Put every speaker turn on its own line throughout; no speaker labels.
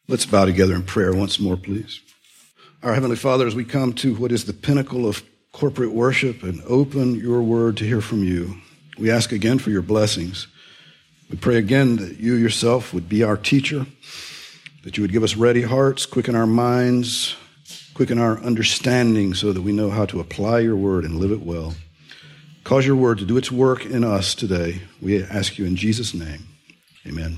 Let's bow together in prayer once more, please. Our Heavenly Father, as we come to what is the pinnacle of corporate worship and open your word to hear from you, we ask again for your blessings. We pray again that you yourself would be our teacher, that you would give us ready hearts, quicken our minds, quicken our understanding so that we know how to apply your word and live it well. Cause your word to do its work in us today. We ask you in Jesus' name. Amen.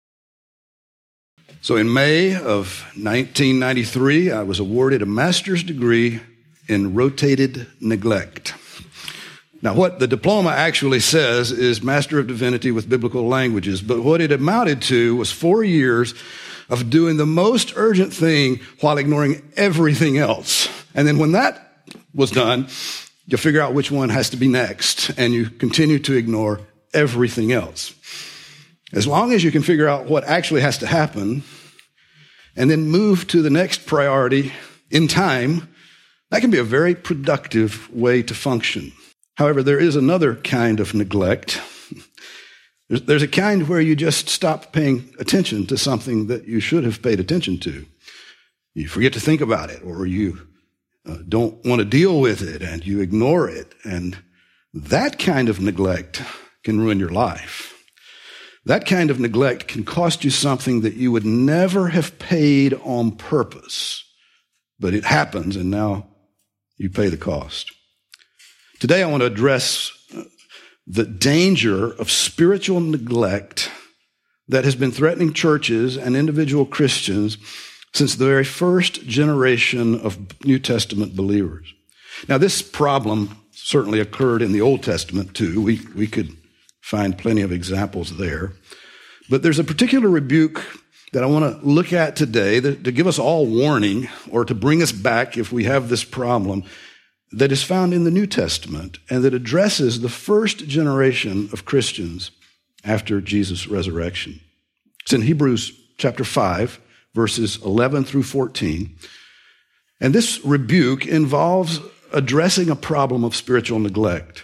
So in May of 1993, I was awarded a master's degree in rotated neglect. Now, what the diploma actually says is Master of Divinity with Biblical Languages, but what it amounted to was 4 years of doing the most urgent thing while ignoring everything else. And then when that was done, you figure out which one has to be next, and you continue to ignore everything else. As long as you can figure out what actually has to happen and then move to the next priority in time, that can be a very productive way to function. However, there is another kind of neglect. There's a kind where you just stop paying attention to something that you should have paid attention to. You forget to think about it, or you don't want to deal with it, and you ignore it. And that kind of neglect can ruin your life. That kind of neglect can cost you something that you would never have paid on purpose. But it happens, and now you pay the cost. Today I want to address the danger of spiritual neglect that has been threatening churches and individual Christians since the very first generation of New Testament believers. Now, this problem certainly occurred in the Old Testament too. We could find plenty of examples there. But there's a particular rebuke that I want to look at today to give us all warning, or to bring us back if we have this problem, that is found in the New Testament and that addresses the first generation of Christians after Jesus' resurrection. It's in Hebrews chapter 5, verses 11 through 14. And this rebuke involves addressing a problem of spiritual neglect.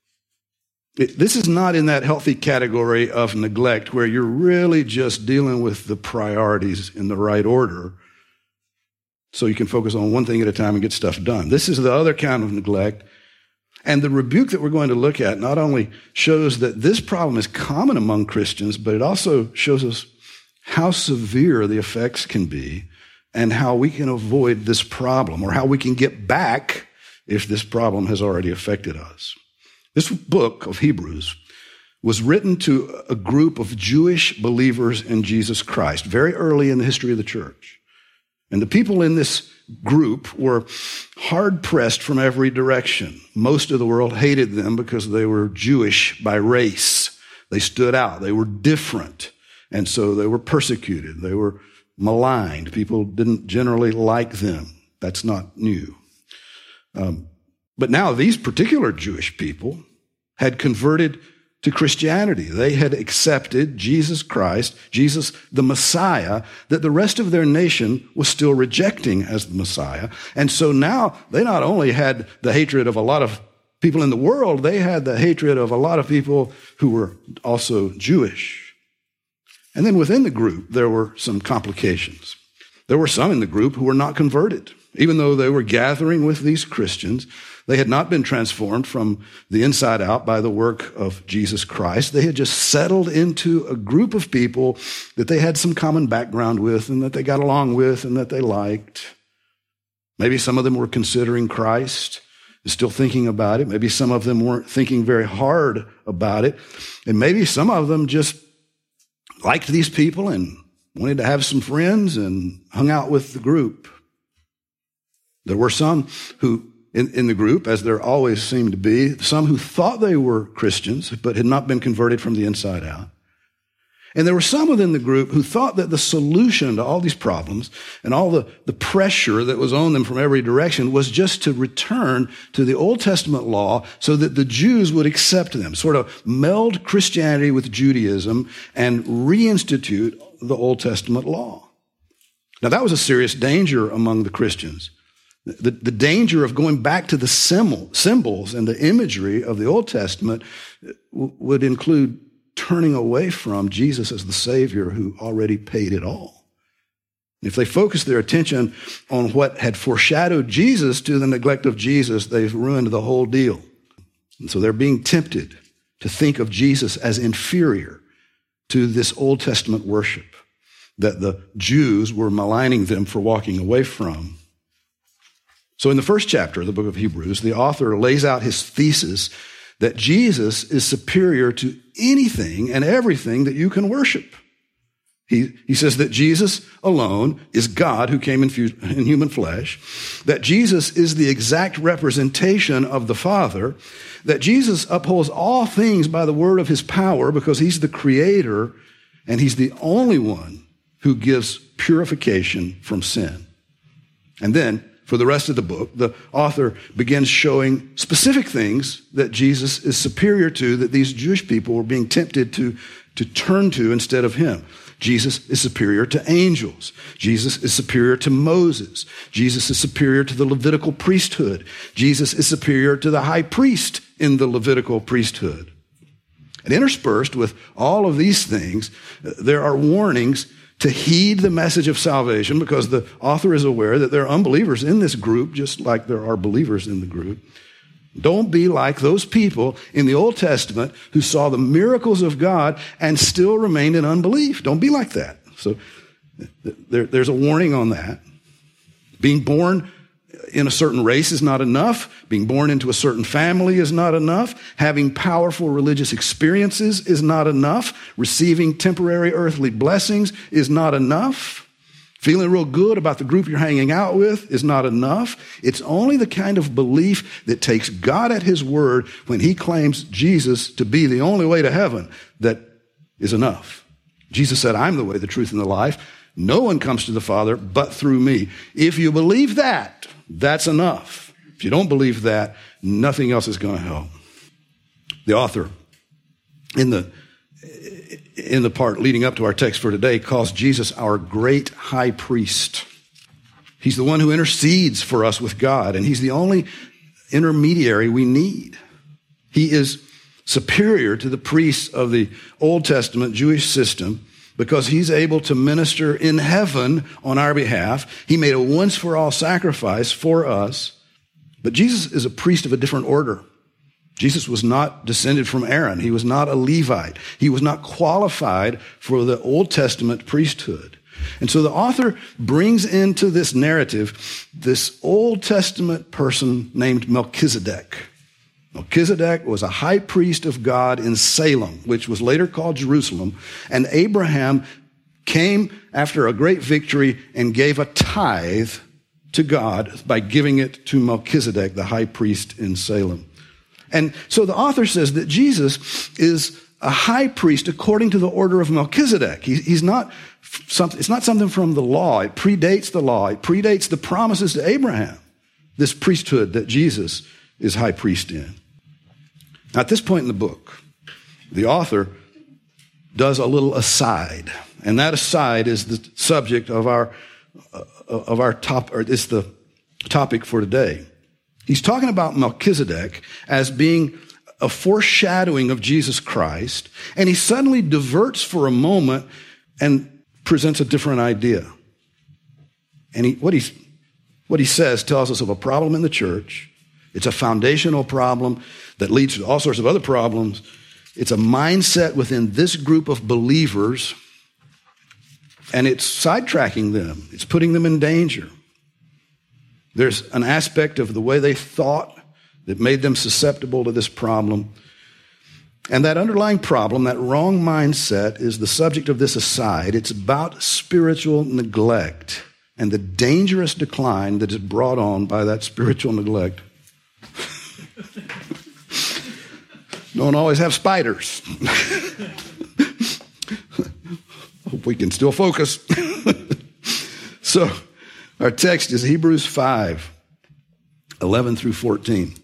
This is not in that healthy category of neglect where you're really just dealing with the priorities in the right order so you can focus on one thing at a time and get stuff done. This is the other kind of neglect. And the rebuke that we're going to look at not only shows that this problem is common among Christians, but it also shows us how severe the effects can be and how we can avoid this problem, or how we can get back if this problem has already affected us. This book of Hebrews was written to a group of Jewish believers in Jesus Christ very early in the history of the church. And the people in this group were hard-pressed from every direction. Most of the world hated them because they were Jewish by race. They stood out. They were different. And so they were persecuted. They were maligned. People didn't generally like them. That's not new. But now these particular Jewish people had converted to Christianity. They had accepted Jesus Christ, Jesus the Messiah, that the rest of their nation was still rejecting as the Messiah. And so now they not only had the hatred of a lot of people in the world, they had the hatred of a lot of people who were also Jewish. And then within the group, there were some complications. There were some in the group who were not converted. Even though they were gathering with these Christians, they had not been transformed from the inside out by the work of Jesus Christ. They had just settled into a group of people that they had some common background with and that they got along with and that they liked. Maybe some of them were considering Christ and still thinking about it. Maybe some of them weren't thinking very hard about it. And maybe some of them just liked these people and wanted to have some friends and hung out with the group. There were some who, in the group, as there always seemed to be, some who thought they were Christians but had not been converted from the inside out. And there were some within the group who thought that the solution to all these problems and all the pressure that was on them from every direction was just to return to the Old Testament law so that the Jews would accept them, sort of meld Christianity with Judaism and reinstitute the Old Testament law. Now, that was a serious danger among the Christians. The danger of going back to the symbols and the imagery of the Old Testament would include turning away from Jesus as the Savior who already paid it all. If they focus their attention on what had foreshadowed Jesus to the neglect of Jesus, they've ruined the whole deal. And so they're being tempted to think of Jesus as inferior to this Old Testament worship that the Jews were maligning them for walking away from. So in the first chapter of the book of Hebrews, the author lays out his thesis that Jesus is superior to anything and everything that you can worship. He says that Jesus alone is God who came in human flesh, that Jesus is the exact representation of the Father, that Jesus upholds all things by the word of his power because he's the creator and he's the only one who gives purification from sin. And then, for the rest of the book, the author begins showing specific things that Jesus is superior to, that these Jewish people were being tempted to turn to instead of him. Jesus is superior to angels. Jesus is superior to Moses. Jesus is superior to the Levitical priesthood. Jesus is superior to the high priest in the Levitical priesthood. And interspersed with all of these things, there are warnings to heed the message of salvation, because the author is aware that there are unbelievers in this group, just like there are believers in the group. Don't be like those people in the Old Testament who saw the miracles of God and still remained in unbelief. Don't be like that. So there's a warning on that. Being born in a certain race is not enough. Being born into a certain family is not enough. Having powerful religious experiences is not enough. Receiving temporary earthly blessings is not enough. Feeling real good about the group you're hanging out with is not enough. It's only the kind of belief that takes God at his word when he claims Jesus to be the only way to heaven that is enough. Jesus said, I'm the way, the truth, and the life. No one comes to the Father but through me. If you believe that, that's enough. If you don't believe that, nothing else is going to help. The author, in the part leading up to our text for today, calls Jesus our great high priest. He's the one who intercedes for us with God, and he's the only intermediary we need. He is superior to the priests of the Old Testament Jewish system because he's able to minister in heaven on our behalf. He made a once-for-all sacrifice for us, but Jesus is a priest of a different order. Jesus was not descended from Aaron. He was not a Levite. He was not qualified for the Old Testament priesthood. And so the author brings into this narrative this Old Testament person named Melchizedek. Melchizedek was a high priest of God in Salem, which was later called Jerusalem. And Abraham came after a great victory and gave a tithe to God by giving it to Melchizedek, the high priest in Salem. And so the author says that Jesus is a high priest according to the order of Melchizedek. It's not something from the law. It predates the law. It predates the promises to Abraham, this priesthood that Jesus is high priest in. Now, at this point in the book, the author does a little aside, and that aside is the subject of our it's the topic for today. He's talking about Melchizedek as being a foreshadowing of Jesus Christ, and he suddenly diverts for a moment and presents a different idea. And what he says tells us of a problem in the church. It's a foundational problem that leads to all sorts of other problems. It's a mindset within this group of believers, and it's sidetracking them. It's putting them in danger. There's an aspect of the way they thought that made them susceptible to this problem. And that underlying problem, that wrong mindset, is the subject of this aside. It's about spiritual neglect and the dangerous decline that is brought on by that spiritual neglect. Don't always have spiders. Hope we can still focus. So, our text is Hebrews 5, 11 through 14.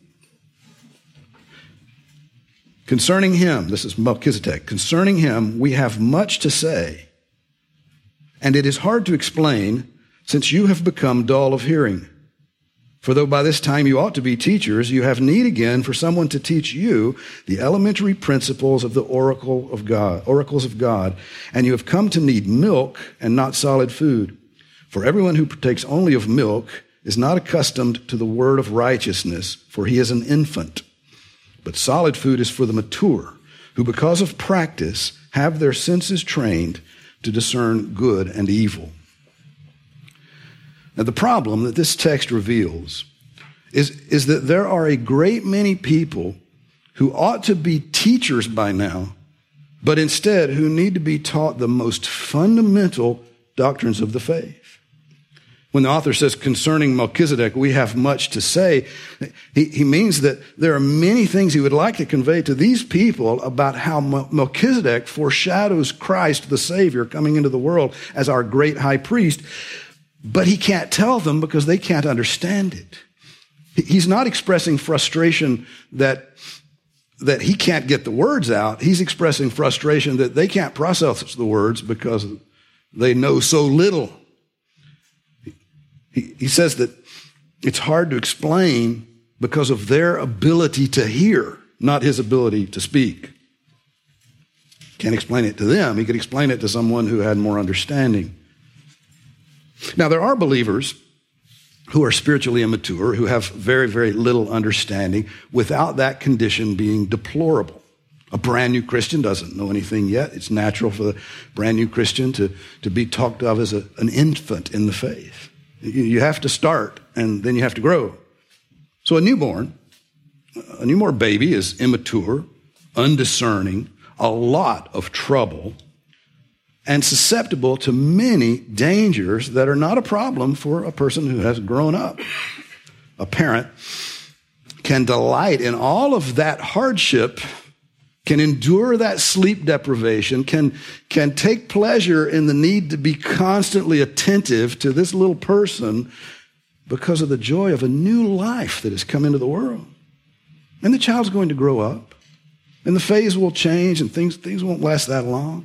Concerning him, this is Melchizedek, concerning him we have much to say, and it is hard to explain since you have become dull of hearing. For though by this time you ought to be teachers, you have need again for someone to teach you the elementary principles of the oracles of God, and you have come to need milk and not solid food. For everyone who partakes only of milk is not accustomed to the word of righteousness, for he is an infant. But solid food is for the mature, who because of practice have their senses trained to discern good and evil. Now, the problem that this text reveals is that there are a great many people who ought to be teachers by now, but instead who need to be taught the most fundamental doctrines of the faith. When the author says concerning Melchizedek, we have much to say, he means that there are many things he would like to convey to these people about how Melchizedek foreshadows Christ, the Savior, coming into the world as our great high priest, but he can't tell them because they can't understand it. He's not expressing frustration that he can't get the words out. He's expressing frustration that they can't process the words because they know so little. He says that it's hard to explain because of their ability to hear, not his ability to speak. Can't explain it to them. He could explain it to someone who had more understanding. Now, there are believers who are spiritually immature, who have very, very little understanding, without that condition being deplorable. A brand new Christian doesn't know anything yet. It's natural for the brand new Christian to be talked of as an infant in the faith. You have to start, and then you have to grow. So a newborn baby is immature, undiscerning, a lot of trouble, and susceptible to many dangers that are not a problem for a person who has grown up. A parent can delight in all of that hardship, can endure that sleep deprivation, can take pleasure in the need to be constantly attentive to this little person because of the joy of a new life that has come into the world. And the child's going to grow up, and the phase will change, and things won't last that long.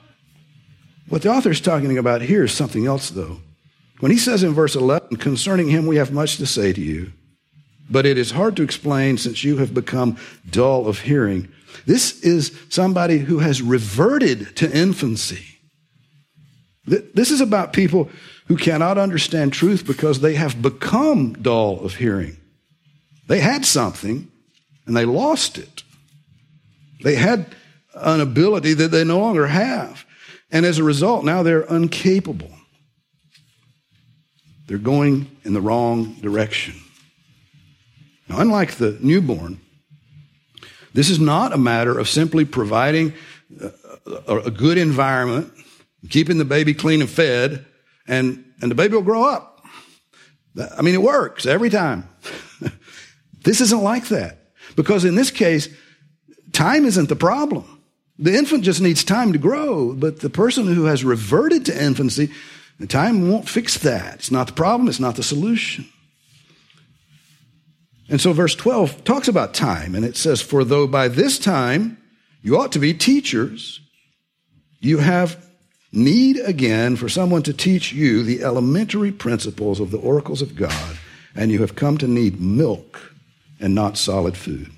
What the author is talking about here is something else, though. When he says in verse 11, concerning him we have much to say to you, but it is hard to explain since you have become dull of hearing. This is somebody who has reverted to infancy. This is about people who cannot understand truth because they have become dull of hearing. They had something and they lost it. They had an ability that they no longer have. And as a result, now they're incapable. They're going in the wrong direction. Now, unlike the newborn, this is not a matter of simply providing a good environment, keeping the baby clean and fed, and the baby will grow up. I mean, it works every time. This isn't like that. Because in this case, time isn't the problem. The infant just needs time to grow, but the person who has reverted to infancy, the time won't fix that. It's not the problem, it's not the solution. And so verse 12 talks about time, and it says, for though by this time you ought to be teachers, you have need again for someone to teach you the elementary principles of the oracles of God, and you have come to need milk and not solid food.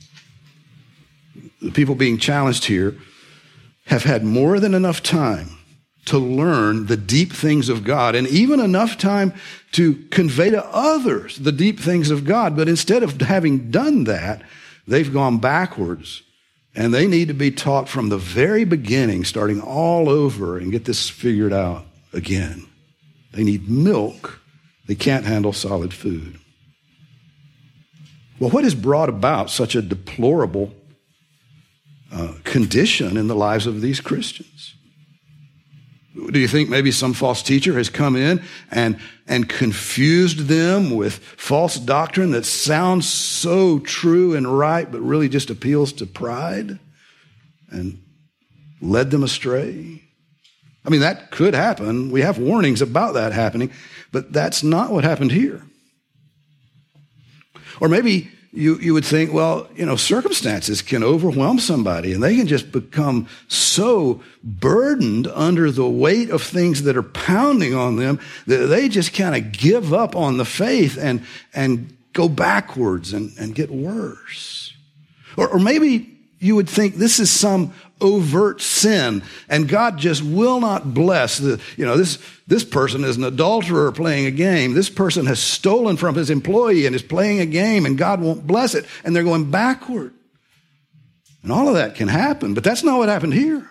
The people being challenged here have had more than enough time to learn the deep things of God, and even enough time to convey to others the deep things of God. But instead of having done that, they've gone backwards, and they need to be taught from the very beginning, starting all over, and get this figured out again. They need milk. They can't handle solid food. Well, what has brought about such a deplorable condition in the lives of these Christians? Do you think maybe some false teacher has come in and confused them with false doctrine that sounds so true and right, but really just appeals to pride and led them astray? I mean, that could happen. We have warnings about that happening, but that's not what happened here. Or maybe you would think, well, circumstances can overwhelm somebody and they can just become so burdened under the weight of things that are pounding on them that they just kind of give up on the faith and go backwards and get worse. Or maybe you would think this is some overt sin, and God just will not bless. This person is an adulterer playing a game. This person has stolen from his employee and is playing a game, and God won't bless it, and they're going backward. And all of that can happen, but that's not what happened here.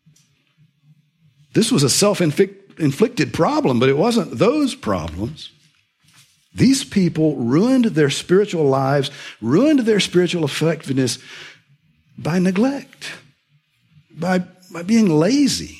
This was a self-inflicted problem, but it wasn't those problems. These people ruined their spiritual lives, ruined their spiritual effectiveness by neglect, by being lazy,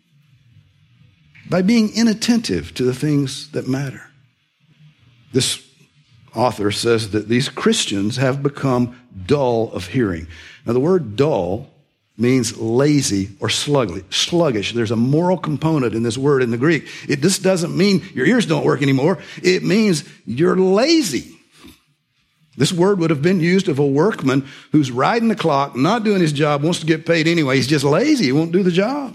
by being inattentive to the things that matter. This author says that these Christians have become dull of hearing. Now, the word dull means lazy or sluggish. There's a moral component in this word in the Greek. It just doesn't mean your ears don't work anymore. It means you're lazy. This word would have been used of a workman who's riding the clock, not doing his job, wants to get paid anyway. He's just lazy. He won't do the job.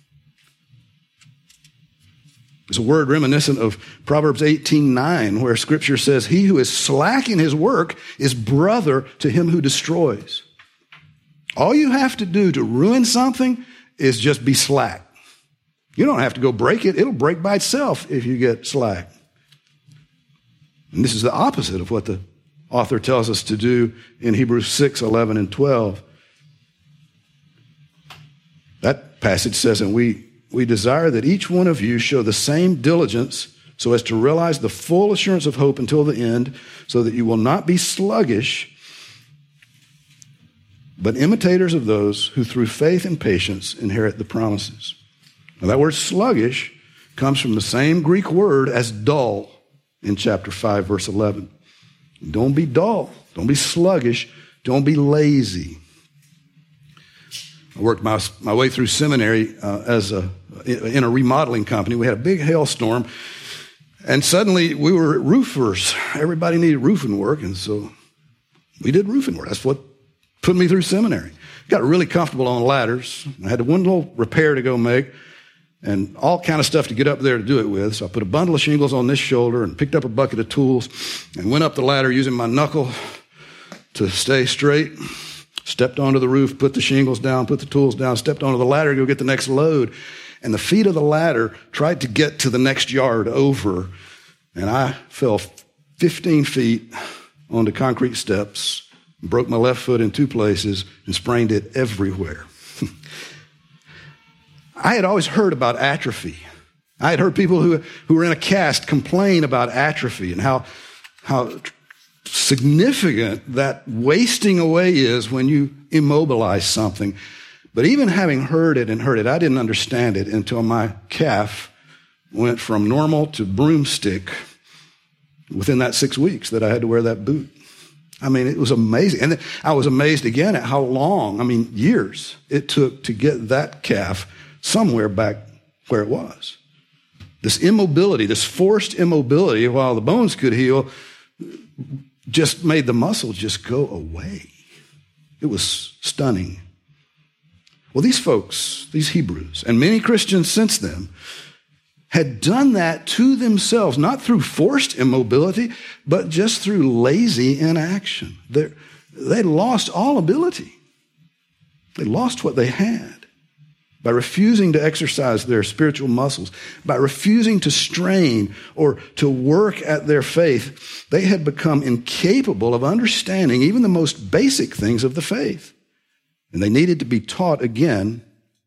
It's a word reminiscent of Proverbs 18:9, where Scripture says, "He who is slack in his work is brother to him who destroys." All you have to do to ruin something is just be slack. You don't have to go break it. It'll break by itself if you get slack. And this is the opposite of what the author tells us to do in Hebrews 6:11 and 12. That passage says, "And we desire that each one of you show the same diligence so as to realize the full assurance of hope until the end, so that you will not be sluggish, but imitators of those who through faith and patience inherit the promises." Now, that word sluggish comes from the same Greek word as dull in chapter 5, verse 11. Don't be dull. Don't be sluggish. Don't be lazy. I worked my way through seminary in a remodeling company. We had a big hailstorm, and suddenly we were roofers. Everybody needed roofing work, and so we did roofing work. That's what put me through seminary. Got really comfortable on ladders. I had one little repair to go make, and all kind of stuff to get up there to do it with. So I put a bundle of shingles on this shoulder and picked up a bucket of tools and went up the ladder using my knuckle to stay straight. Stepped onto the roof, put the shingles down, put the tools down, stepped onto the ladder to go get the next load. And the feet of the ladder tried to get to the next yard over. And I fell 15 feet onto concrete steps, broke my left foot in 2 places, and sprained it everywhere. I had always heard about atrophy. I had heard people who were in a cast complain about atrophy and how significant that wasting away is when you immobilize something. But even having heard it, I didn't understand it until my calf went from normal to broomstick within that 6 weeks that I had to wear that boot. I mean, it was amazing. And I was amazed again at how long, years it took to get that calf somewhere back where it was. This immobility, this forced immobility, while the bones could heal, just made the muscle just go away. It was stunning. Well, these folks, these Hebrews, and many Christians since then, had done that to themselves, not through forced immobility, but just through lazy inaction. They lost all ability. They lost what they had by refusing to exercise their spiritual muscles, by refusing to strain or to work at their faith. They had become incapable of understanding even the most basic things of the faith. And they needed to be taught again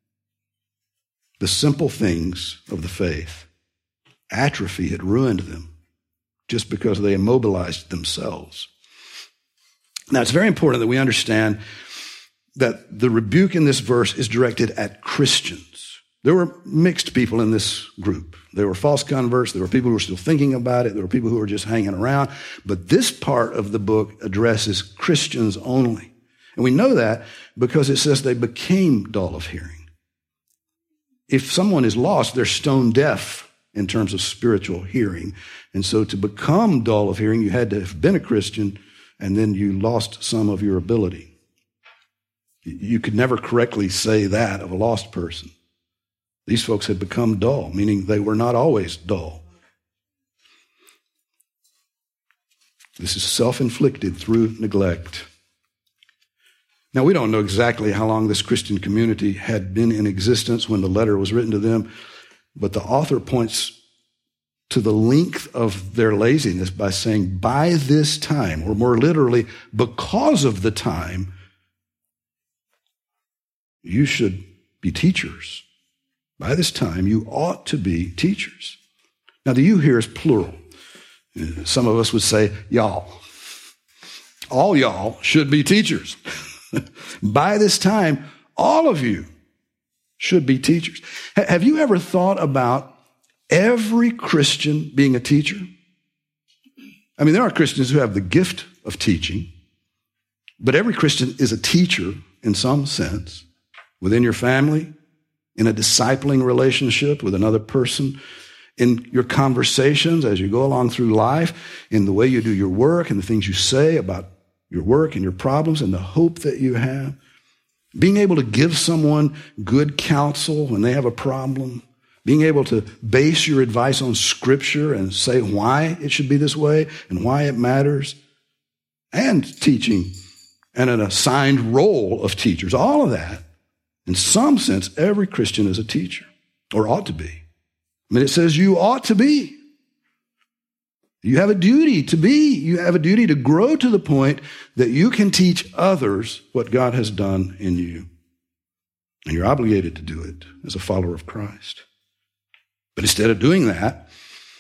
the simple things of the faith. Atrophy had ruined them just because they immobilized themselves. Now, it's very important that we understand that the rebuke in this verse is directed at Christians. There were mixed people in this group. There were false converts. There were people who were still thinking about it. There were people who were just hanging around. But this part of the book addresses Christians only. And we know that because it says they became dull of hearing. If someone is lost, they're stone deaf in terms of spiritual hearing. And so to become dull of hearing, you had to have been a Christian, and then you lost some of your ability. You could never correctly say that of a lost person. These folks had become dull, meaning they were not always dull. This is self-inflicted through neglect. Now, we don't know exactly how long this Christian community had been in existence when the letter was written to them, but the author points to the length of their laziness by saying, by this time, or more literally, because of the time, you should be teachers. By this time, you ought to be teachers. Now, the you here is plural. Some of us would say, y'all. All y'all should be teachers. By this time, all of you should be teachers. Have you ever thought about every Christian being a teacher? I mean, there are Christians who have the gift of teaching, but every Christian is a teacher in some sense, within your family, in a discipling relationship with another person, in your conversations as you go along through life, in the way you do your work and the things you say about your work and your problems and the hope that you have. Being able to give someone good counsel when they have a problem. Being able to base your advice on Scripture and say why it should be this way and why it matters. And teaching and an assigned role of teachers. All of that. In some sense, every Christian is a teacher, or ought to be. I mean, it says you ought to be. You have a duty to be. You have a duty to grow to the point that you can teach others what God has done in you. And you're obligated to do it as a follower of Christ. But instead of doing that,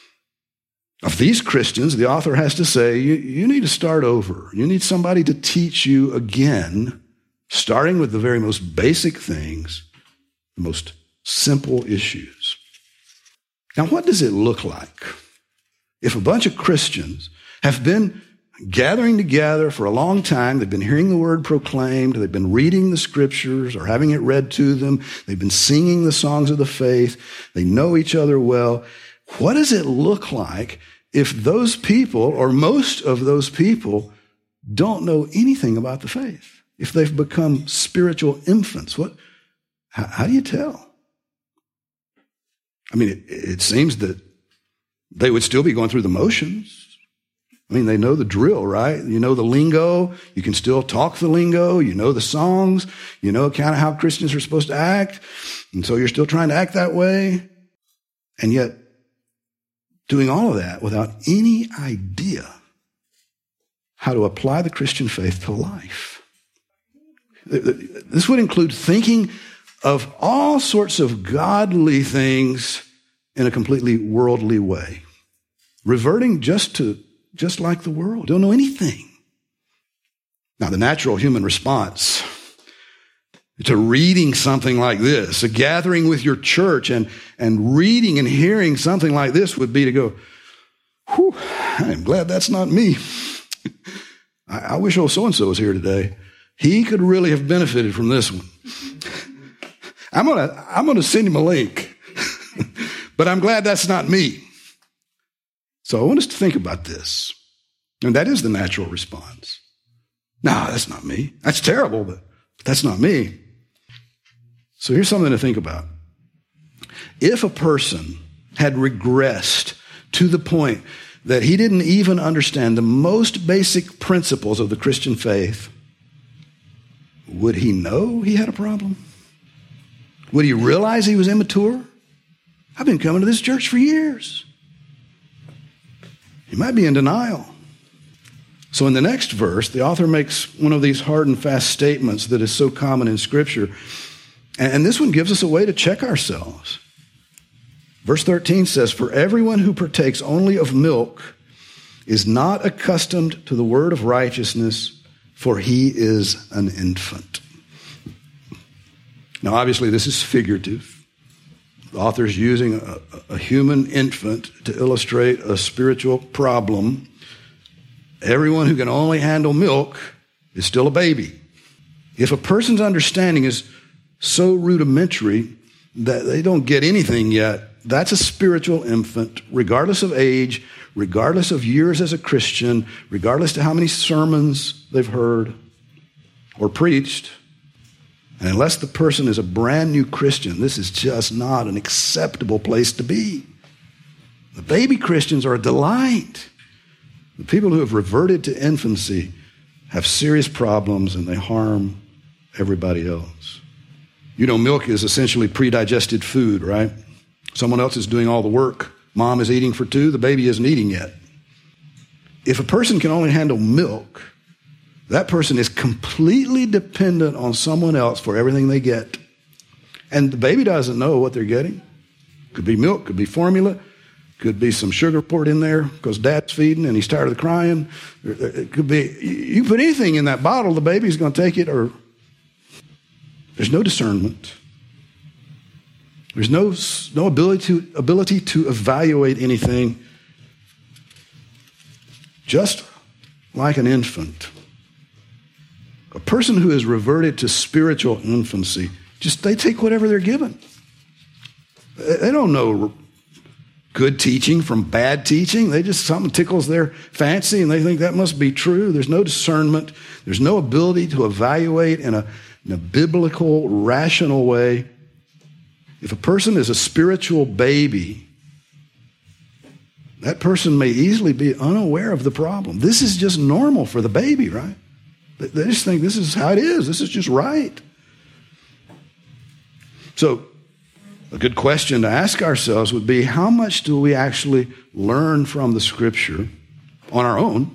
of these Christians, the author has to say, you need to start over. You need somebody to teach you again, starting with the very most basic things, the most simple issues. Now, what does it look like if a bunch of Christians have been gathering together for a long time, they've been hearing the word proclaimed, they've been reading the Scriptures or having it read to them, they've been singing the songs of the faith, they know each other well. What does it look like if those people, or most of those people, don't know anything about the faith? If they've become spiritual infants, how do you tell? I mean, it seems that they would still be going through the motions. I mean, they know the drill, right? You know the lingo. You can still talk the lingo. You know the songs. You know kind of how Christians are supposed to act. And so you're still trying to act that way. And yet, doing all of that without any idea how to apply the Christian faith to life. This would include thinking of all sorts of godly things in a completely worldly way. Reverting just like the world. Don't know anything. Now, the natural human response to reading something like this, a gathering with your church and reading and hearing something like this would be to go, whew, I am glad that's not me. I wish old so-and-so was here today. He could really have benefited from this one. I'm gonna send him a link. But I'm glad that's not me. So I want us to think about this. And that is the natural response. No, that's not me. That's terrible, but that's not me. So here's something to think about. If a person had regressed to the point that he didn't even understand the most basic principles of the Christian faith, would he know he had a problem? Would he realize he was immature? I've been coming to this church for years. He might be in denial. So in the next verse, the author makes one of these hard and fast statements that is so common in Scripture. And this one gives us a way to check ourselves. Verse 13 says, "For everyone who partakes only of milk is not accustomed to the word of righteousness, for he is an infant." Now, obviously, this is figurative. The author's using a human infant to illustrate a spiritual problem. Everyone who can only handle milk is still a baby. If a person's understanding is so rudimentary that they don't get anything yet, that's a spiritual infant, regardless of age, regardless of years as a Christian, regardless of how many sermons they've heard or preached. And unless the person is a brand new Christian, this is just not an acceptable place to be. The baby Christians are a delight. The people who have reverted to infancy have serious problems and they harm everybody else. You know, milk is essentially pre-digested food, right? Someone else is doing all the work. Mom is eating for two. The baby isn't eating yet. If a person can only handle milk, that person is completely dependent on someone else for everything they get. And the baby doesn't know what they're getting. Could be milk, could be formula, could be some sugar poured in there because dad's feeding and he's tired of the crying. It could be, you put anything in that bottle, the baby's going to take it, or there's no discernment. There's no ability to evaluate anything. Just like an infant. A person who is reverted to spiritual infancy, they take whatever they're given. They don't know good teaching from bad teaching. Something tickles their fancy and they think that must be true. There's no discernment. There's no ability to evaluate in a biblical, rational way. If a person is a spiritual baby, that person may easily be unaware of the problem. This is just normal for the baby, right? They just think this is how it is. This is just right. So, a good question to ask ourselves would be, how much do we actually learn from the Scripture on our own,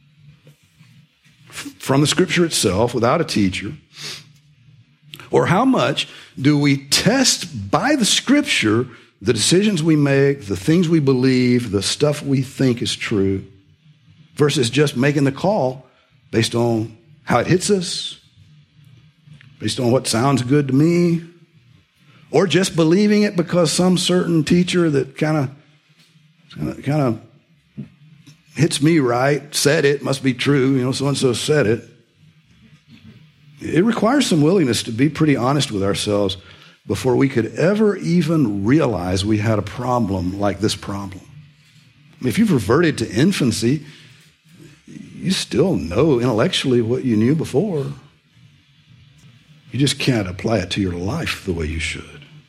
from the Scripture itself, without a teacher? Or how much do we test by the Scripture the decisions we make, the things we believe, the stuff we think is true, versus just making the call based on how it hits us, based on what sounds good to me, or just believing it because some certain teacher that kind of hits me right said it, must be true, so-and-so said it. It requires some willingness to be pretty honest with ourselves before we could ever even realize we had a problem like this problem. If you've reverted to infancy, you still know intellectually what you knew before. You just can't apply it to your life the way you should.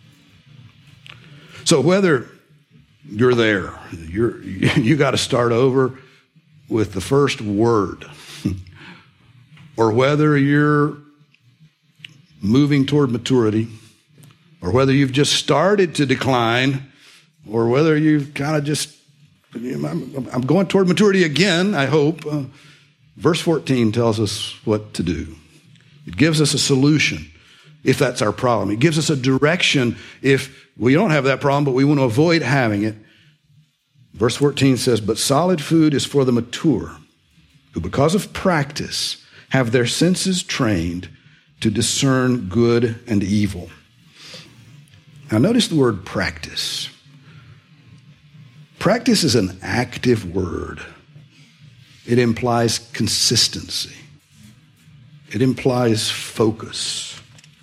So whether you're there, you got to start over with the first word, or whether you're moving toward maturity, or whether you've just started to decline, or whether you've kind of just, I'm going toward maturity again, I hope. Verse 14 tells us what to do. It gives us a solution if that's our problem. It gives us a direction if we don't have that problem, but we want to avoid having it. Verse 14 says, but solid food is for the mature, who because of practice have their senses trained to discern good and evil. Now notice the word practice. Practice is an active word. It implies consistency. It implies focus.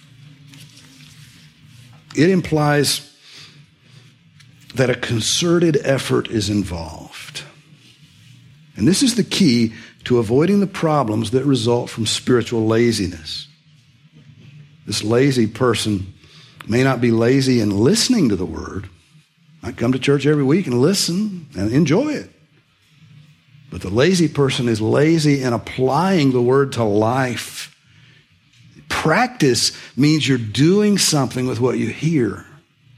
It implies that a concerted effort is involved. And this is the key to avoiding the problems that result from spiritual laziness. This lazy person may not be lazy in listening to the word. Might come to church every week and listen and enjoy it. But the lazy person is lazy in applying the word to life. Practice means you're doing something with what you hear.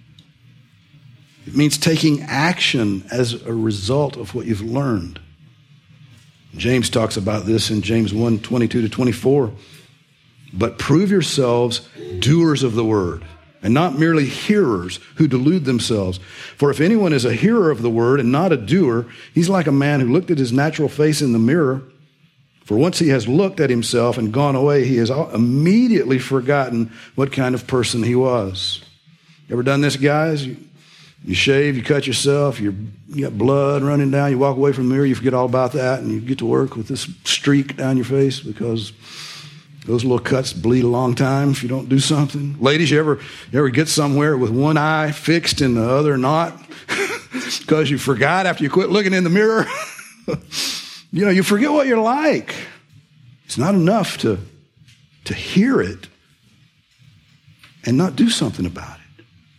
It means taking action as a result of what you've learned. James talks about this in James 1:22-24. But prove yourselves doers of the word, and not merely hearers who delude themselves. For if anyone is a hearer of the word and not a doer, he's like a man who looked at his natural face in the mirror. For once he has looked at himself and gone away, he has immediately forgotten what kind of person he was. You ever done this, guys? You shave, you cut yourself, you got blood running down, you walk away from the mirror, you forget all about that, and you get to work with this streak down your face because those little cuts bleed a long time if you don't do something. Ladies, you ever get somewhere with one eye fixed and the other not because you forgot after you quit looking in the mirror? You forget what you're like. It's not enough to hear it and not do something about it.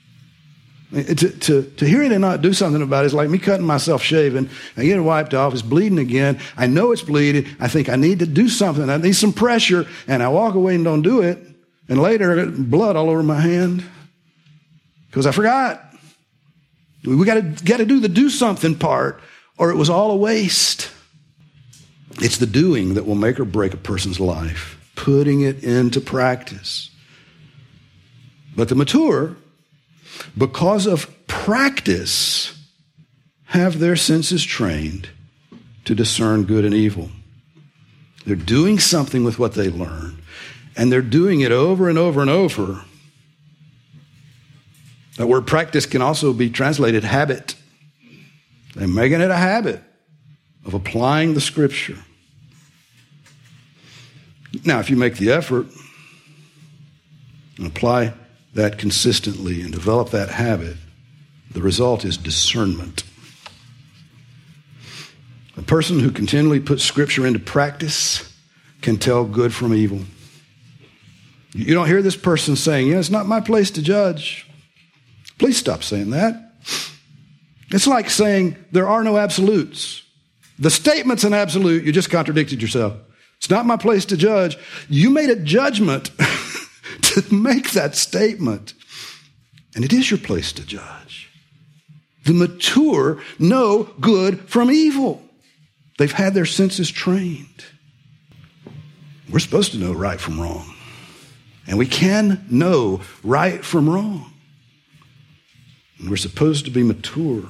To hear it and not do something about it is like me cutting myself shaving. I get it wiped off. It's bleeding again. I know it's bleeding. I think I need to do something. I need some pressure. And I walk away and don't do it. And later, I got blood all over my hand because I forgot. We got to do the do something part, or it was all a waste. It's the doing that will make or break a person's life, putting it into practice. But the mature, because of practice, have their senses trained to discern good and evil. They're doing something with what they learn, and they're doing it over and over and over. That word practice can also be translated habit. They're making it a habit of applying the Scripture. Now, if you make the effort and apply that consistently and develop that habit, the result is discernment. A person who continually puts Scripture into practice can tell good from evil. You don't hear this person saying, it's not my place to judge. Please stop saying that. It's like saying there are no absolutes. The statement's an absolute. You just contradicted yourself. It's not my place to judge. You made a judgment to make that statement. And it is your place to judge. The mature know good from evil. They've had their senses trained. We're supposed to know right from wrong. And we can know right from wrong. And we're supposed to be mature.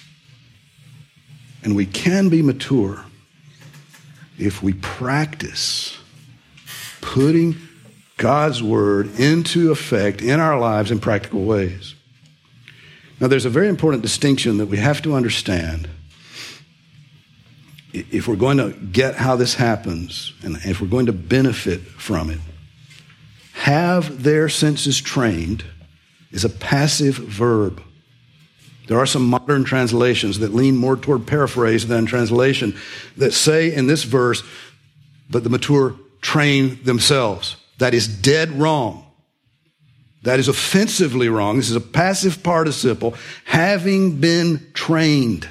And we can be mature if we practice putting God's word into effect in our lives in practical ways. Now, there's a very important distinction that we have to understand if we're going to get how this happens and if we're going to benefit from it. Have their senses trained is a passive verb. There are some modern translations that lean more toward paraphrase than translation that say in this verse, but the mature train themselves. That is dead wrong. That is offensively wrong. This is a passive participle, having been trained.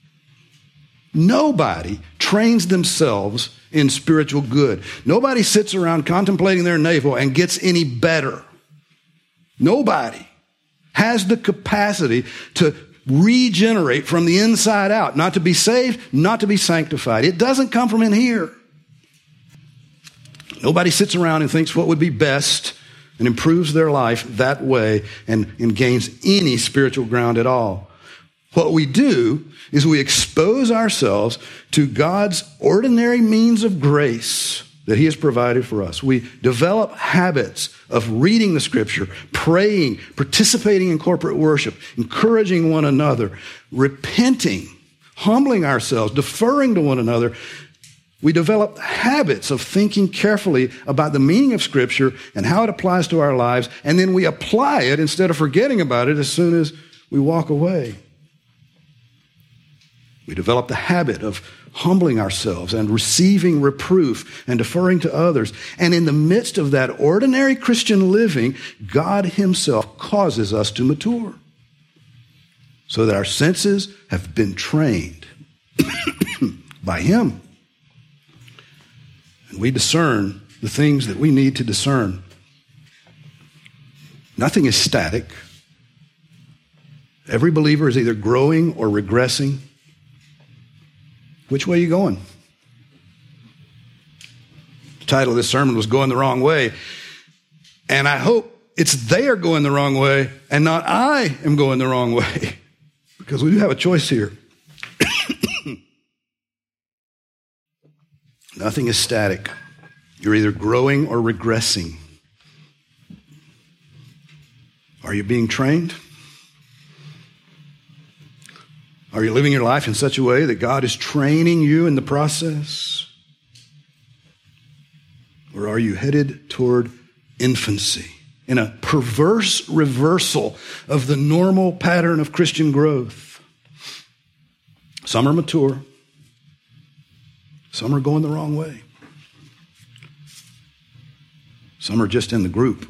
Nobody trains themselves in spiritual good. Nobody sits around contemplating their navel and gets any better. Nobody has the capacity to regenerate from the inside out, not to be saved, not to be sanctified. It doesn't come from in here. Nobody sits around and thinks what would be best and improves their life that way and gains any spiritual ground at all. What we do is we expose ourselves to God's ordinary means of grace that he has provided for us. We develop habits of reading the Scripture, praying, participating in corporate worship, encouraging one another, repenting, humbling ourselves, deferring to one another. We develop habits of thinking carefully about the meaning of Scripture and how it applies to our lives, and then we apply it instead of forgetting about it as soon as we walk away. We develop the habit of humbling ourselves and receiving reproof and deferring to others. And in the midst of that ordinary Christian living, God himself causes us to mature so that our senses have been trained by him. And we discern the things that we need to discern. Nothing is static. Every believer is either growing or regressing. Which way are you going? The title of this sermon was Going the Wrong Way. And I hope it's they are going the wrong way and not I am going the wrong way. Because we do have a choice here. Nothing is static. You're either growing or regressing. Are you being trained? Are you living your life in such a way that God is training you in the process? Or are you headed toward infancy in a perverse reversal of the normal pattern of Christian growth? Some are mature. Some are going the wrong way. Some are just in the group.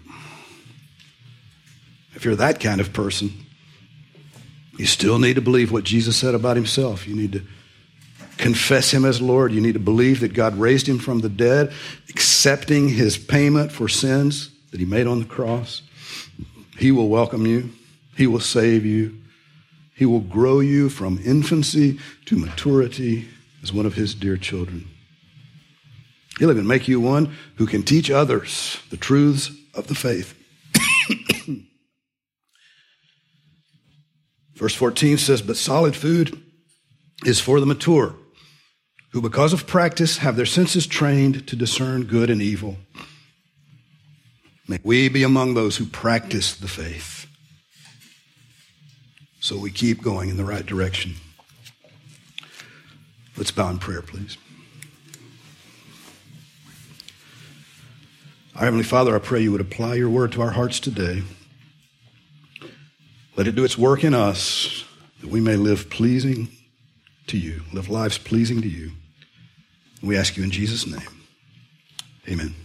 If you're that kind of person, you still need to believe what Jesus said about himself. You need to confess him as Lord. You need to believe that God raised him from the dead, accepting his payment for sins that he made on the cross. He will welcome you. He will save you. He will grow you from infancy to maturity as one of his dear children. He'll even make you one who can teach others the truths of the faith. Verse 14 says, but solid food is for the mature, who because of practice have their senses trained to discern good and evil. May we be among those who practice the faith, so we keep going in the right direction. Let's bow in prayer, please. Our Heavenly Father, I pray you would apply your word to our hearts today. Let it do its work in us, that we may live pleasing to you, live lives pleasing to you. We ask you in Jesus' name. Amen.